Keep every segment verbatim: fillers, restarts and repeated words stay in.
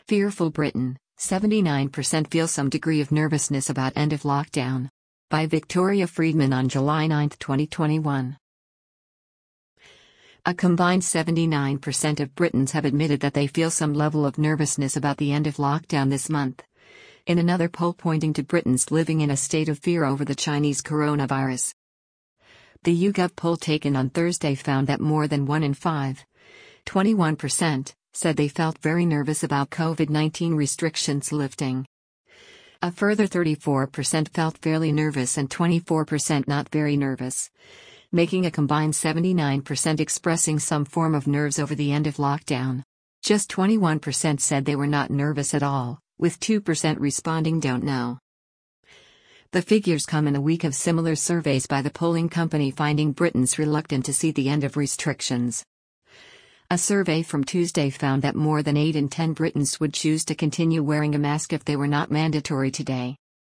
Fearful Britain, seventy-nine percent feel some degree of nervousness about end of lockdown. By Victoria Friedman on July ninth, twenty twenty-one. A combined seventy-nine percent of Britons have admitted that they feel some level of nervousness about the end of lockdown this month. In another poll pointing to Britons living in a state of fear over the Chinese coronavirus. The YouGov poll taken on Thursday found that more than one in five, twenty-one percent, said they felt very nervous about COVID nineteen restrictions lifting. A further thirty-four percent felt fairly nervous and twenty-four percent not very nervous, making a combined seventy-nine percent expressing some form of nerves over the end of lockdown. Just twenty-one percent said they were not nervous at all, with two percent responding don't know. The figures come in a week of similar surveys by the polling company finding Britons reluctant to see the end of restrictions. A survey from Tuesday found that more than eight in ten Britons would choose to continue wearing a mask if they were not mandatory today.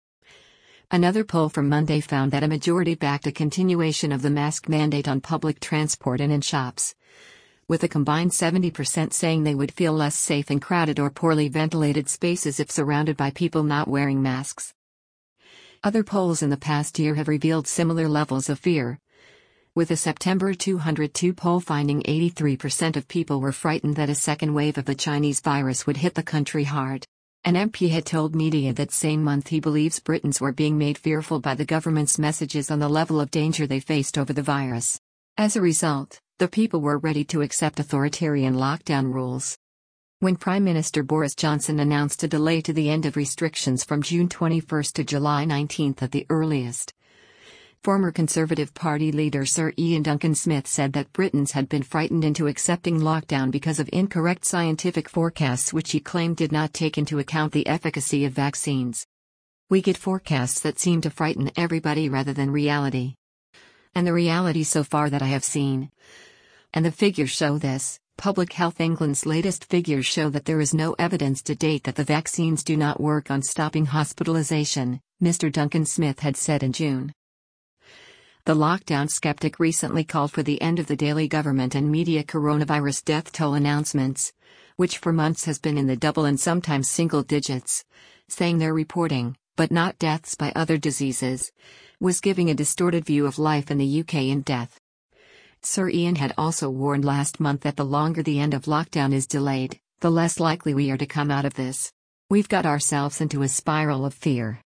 Another poll from Monday found that a majority backed a continuation of the mask mandate on public transport and in shops, with a combined seventy percent saying they would feel less safe in crowded or poorly ventilated spaces if surrounded by people not wearing masks. Other polls in the past year have revealed similar levels of fear, with a September two thousand two poll finding eighty-three percent of people were frightened that a second wave of the Chinese virus would hit the country hard. An M P had told media that same month he believes Britons were being made fearful by the government's messages on the level of danger they faced over the virus. As a result, the people were ready to accept authoritarian lockdown rules. When Prime Minister Boris Johnson announced a delay to the end of restrictions from June twenty-first to July nineteenth at the earliest, former Conservative Party leader Sir Ian Duncan-Smith said that Britons had been frightened into accepting lockdown because of incorrect scientific forecasts which he claimed did not take into account the efficacy of vaccines. "We get forecasts that seem to frighten everybody rather than reality. And the reality so far that I have seen. And the figures show this." Public Health England's latest figures show that there is no evidence to date that the vaccines do not work on stopping hospitalization, Mister Duncan-Smith had said in June. The lockdown skeptic recently called for the end of the daily government and media coronavirus death toll announcements, which for months has been in the double and sometimes single digits, saying their reporting, but not deaths by other diseases, was giving a distorted view of life in the U K and death. Sir Ian had also warned last month that the longer the end of lockdown is delayed, the less likely we are to come out of this. "We've got ourselves into a spiral of fear.